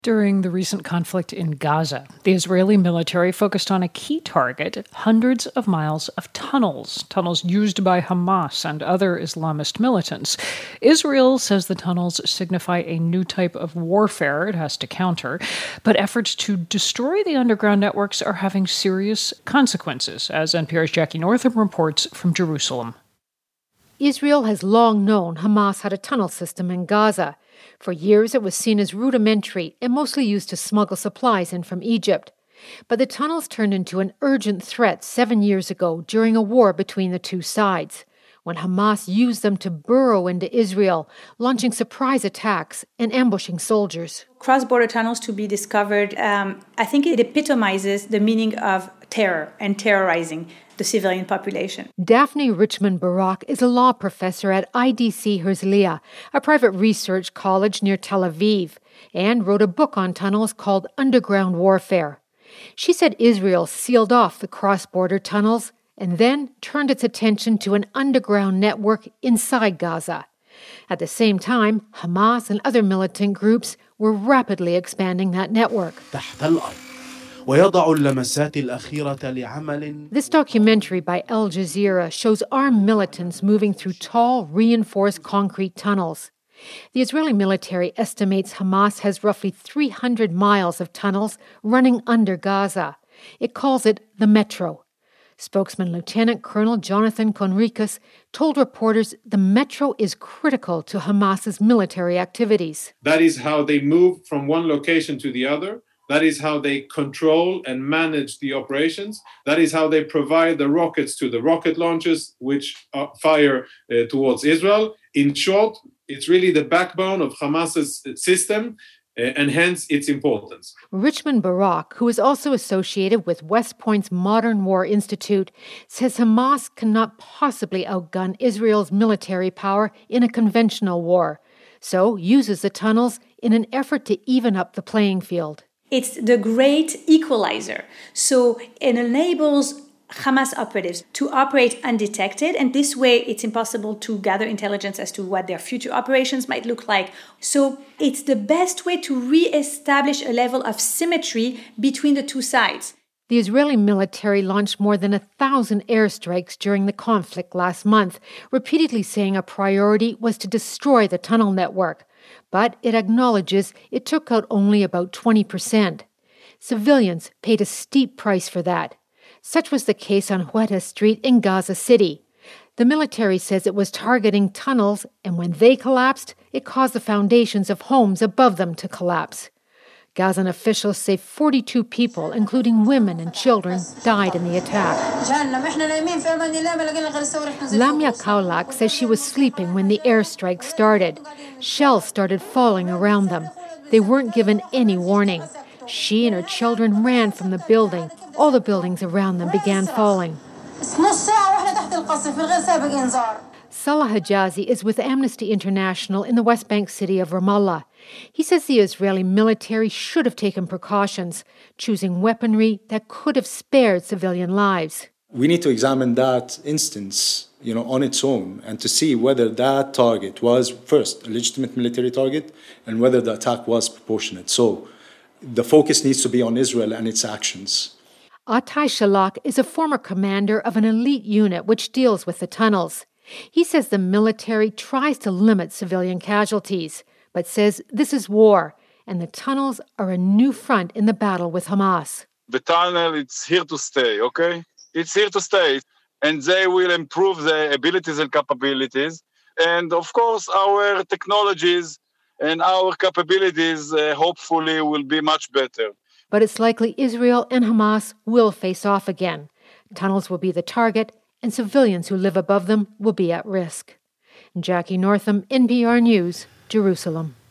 During the recent conflict in Gaza, the Israeli military focused on a key target: hundreds of miles of tunnels used by Hamas and other Islamist militants. Israel says the tunnels signify a new type of warfare it has to counter, but efforts to destroy the underground networks are having serious consequences, as NPR's Jackie Northam reports from Jerusalem. Israel has long known Hamas had a tunnel system in Gaza. For years, it was seen as rudimentary and mostly used to smuggle supplies in from Egypt. But the tunnels turned into an urgent threat 7 years ago during a war between the two sides, when Hamas used them to burrow into Israel, launching surprise attacks and ambushing soldiers. Cross-border tunnels to be discovered, I think it epitomizes the meaning of terror and terrorizing the civilian population. Daphne Richman-Barak is a law professor at IDC Herzliya, a private research college near Tel Aviv, and wrote a book on tunnels called Underground Warfare. She said Israel sealed off the cross-border tunnels and then turned its attention to an underground network inside Gaza. At the same time, Hamas and other militant groups were rapidly expanding that network. This documentary by Al Jazeera shows armed militants moving through tall, reinforced concrete tunnels. The Israeli military estimates Hamas has roughly 300 miles of tunnels running under Gaza. It calls it the Metro. Spokesman Lieutenant Colonel Jonathan Conricus told reporters the Metro is critical to Hamas's military activities. That is how they move from one location to the other. That is how they control and manage the operations. That is how they provide the rockets to the rocket launchers, which fire towards Israel. In short, it's really the backbone of Hamas's system, and hence its importance. Richman-Barak, who is also associated with West Point's Modern War Institute, says Hamas cannot possibly outgun Israel's military power in a conventional war, so uses the tunnels in an effort to even up the playing field. It's the great equalizer. So it enables Hamas operatives to operate undetected, and this way it's impossible to gather intelligence as to what their future operations might look like. So it's the best way to re-establish a level of symmetry between the two sides. The Israeli military launched more than 1,000 airstrikes during the conflict last month, repeatedly saying a priority was to destroy the tunnel network. But it acknowledges it took out only about 20%. Civilians paid a steep price for that. Such was the case on Huerta Street in Gaza City. The military says it was targeting tunnels, and when they collapsed, it caused the foundations of homes above them to collapse. Gazan officials say 42 people, including women and children, died in the attack. Lamia Kaulak says she was sleeping when the airstrike started. Shells started falling around them. They weren't given any warning. She and her children ran from the building. All the buildings around them began falling. Salah Hijazi is with Amnesty International in the West Bank city of Ramallah. He says the Israeli military should have taken precautions, choosing weaponry that could have spared civilian lives. We need to examine that instance, on its own, and to see whether that target was, first, a legitimate military target, and whether the attack was proportionate. So the focus needs to be on Israel and its actions. Atay Shalak is a former commander of an elite unit which deals with the tunnels. He says the military tries to limit civilian casualties, but says this is war, and the tunnels are a new front in the battle with Hamas. The tunnel, it's here to stay, okay? It's here to stay, and they will improve their abilities and capabilities. And, of course, our technologies and our capabilities hopefully will be much better. But it's likely Israel and Hamas will face off again. Tunnels will be the target, and civilians who live above them will be at risk. Jackie Northam, NPR News, Jerusalem.